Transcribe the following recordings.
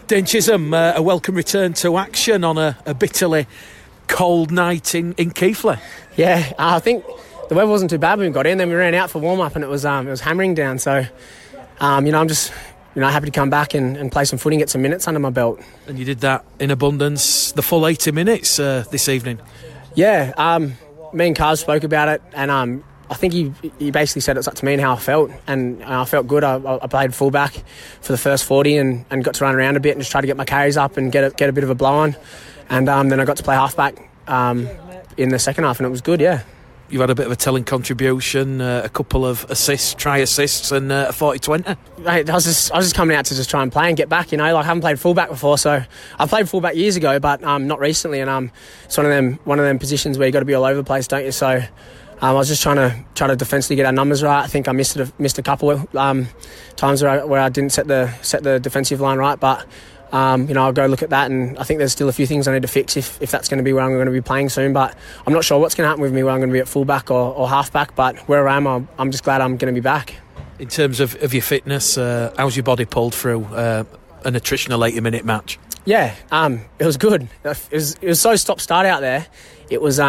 Dane Chisholm, a welcome return to action on a bitterly cold night in Keighley. Yeah, I think the weather wasn't too bad when we got in. Then we ran out for warm-up and it was hammering down. So, I'm just happy to come back and play some footy and get some minutes under my belt. And you did that in abundance, the full 80 minutes this evening. Yeah, me and Carl spoke about it, and I think he basically said it's up to me and how I felt, and I felt good. I played fullback for the first 40 and got to run around a bit and just try to get my carries up and get a bit of a blow on, and then I got to play halfback in the second half, and it was good. Yeah. You had a bit of a telling contribution, a couple of assists, try assists, and a 40-20. Mate, I was just coming out to just try and play and get back. I haven't played fullback before, so I played fullback years ago, but not recently. And it's one of them positions where you got to be all over the place, don't you? So I was just trying to defensively get our numbers right. I think I missed a couple times where I didn't set the defensive line right, but. I'll go look at that, and I think there's still a few things I need to fix if that's going to be where I'm going to be playing soon. But I'm not sure what's going to happen with me, where I'm going to be at fullback or halfback. But where I am, I'm just glad I'm going to be back. In terms of your fitness, how's your body pulled through an attritional 80-minute match? Yeah, it was good. It was so stop-start out there. It was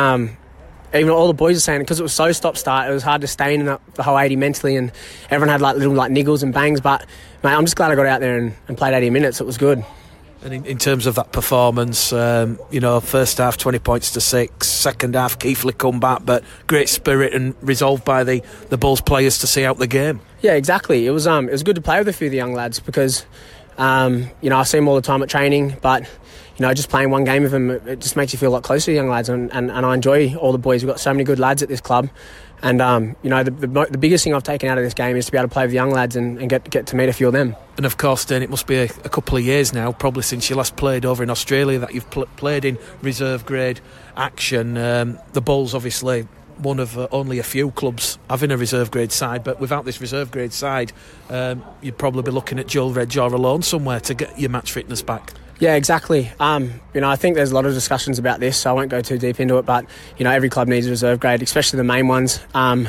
even all the boys are saying, because it was so stop-start, it was hard to stay in the whole 80 mentally, and everyone had little niggles and bangs. But mate, I'm just glad I got out there and played 80 minutes. It was good. And in terms of that performance, first half 20 points to 6, second half Keighley come back, but great spirit and resolve by the Bulls players to see out the game. Yeah, exactly. It was good to play with a few of the young lads because I see them all the time at training, but just playing one game with them, it just makes you feel a lot closer to young lads, and I enjoy all the boys. We've got so many good lads at this club, and the biggest thing I've taken out of this game is to be able to play with young lads and get to meet a few of them. And of course, Dan, it must be a couple of years now, probably since you last played over in Australia, that you've played in reserve grade action. The Bulls, obviously, one of only a few clubs having a reserve grade side, but without this reserve grade side, you'd probably be looking at Joel Redjaw alone somewhere to get your match fitness back. Yeah, exactly. I think there's a lot of discussions about this, so I won't go too deep into it, but every club needs a reserve grade, especially the main ones.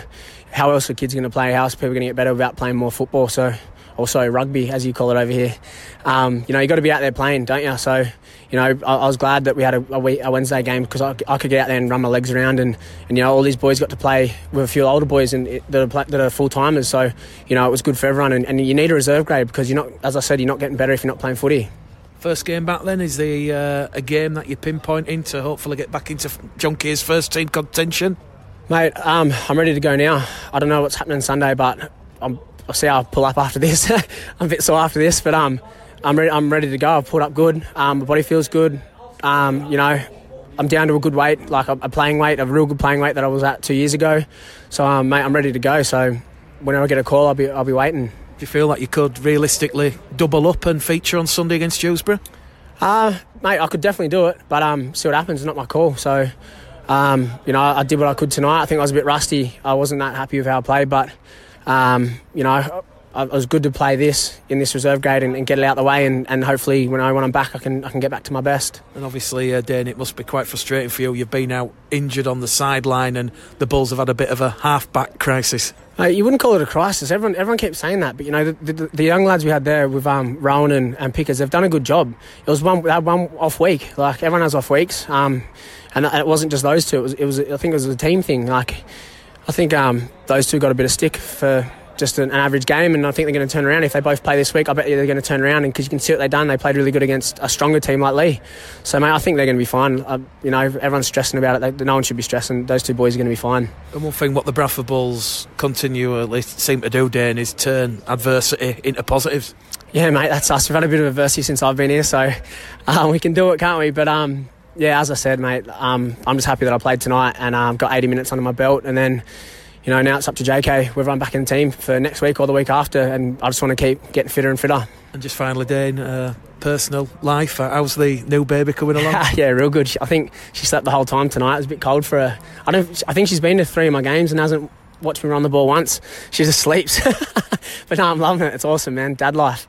How else are kids going to play? How else are people going to get better without playing more football? So, also rugby, as you call it over here. You got to be out there playing, don't you? So, I was glad that we had a Wednesday game because I could get out there and run my legs around, and all these boys got to play with a few older boys that are full timers. So, it was good for everyone, and you need a reserve grade because as I said, you're not getting better if you're not playing footy. First game back then, is a game that you're pinpointing to hopefully get back into John Keir's first team contention? Mate, I'm ready to go now. I don't know what's happening Sunday, but I'll see how I pull up after this. I'm a bit sore after this, but I'm ready to go. I've pulled up good. My body feels good. I'm down to a good weight, like a playing weight, a real good playing weight that I was at 2 years ago. So, mate, I'm ready to go. So, whenever I get a call, I'll be waiting. Do you feel like you could realistically double up and feature on Sunday against Dewsbury? Mate, I could definitely do it, but see what happens. It's not my call. So, I did what I could tonight. I think I was a bit rusty. I wasn't that happy with how I played, but it was good to play this in this reserve grade and get it out the way, and hopefully when I'm back, I can get back to my best. And obviously, Dane, it must be quite frustrating for you. You've been out injured on the sideline, and the Bulls have had a bit of a half-back crisis. You wouldn't call it a crisis. Everyone keeps saying that, but the young lads we had there with Rowan and Pickers, they've done a good job. They had one off week, like everyone has off weeks, and it wasn't just those two. It was I think it was a team thing. I think those two got a bit of stick for just an average game, and I think they're going to turn around. If they both play this week, I bet they're going to turn around, and because you can see what they've done. They played really good against a stronger team like Lee. So, mate, I think they're going to be fine. Everyone's stressing about it. No one should be stressing. Those two boys are going to be fine. And one thing what the Bradford Bulls continually seem to do, Dan, is turn adversity into positives. Yeah, mate, that's us. We've had a bit of adversity since I've been here, so we can do it, can't we? But yeah, as I said, mate, I'm just happy that I played tonight and got 80 minutes under my belt, and then now it's up to JK whether I'm back in the team for next week or the week after, and I just want to keep getting fitter and fitter. And just finally, Dane, personal life, how's the new baby coming along? Yeah, real good. I think she slept the whole time tonight. It was a bit cold for her. I think she's been to 3 of my games and hasn't watched me run the ball once. She just sleeps. But no, I'm loving it. It's awesome, man. Dad life.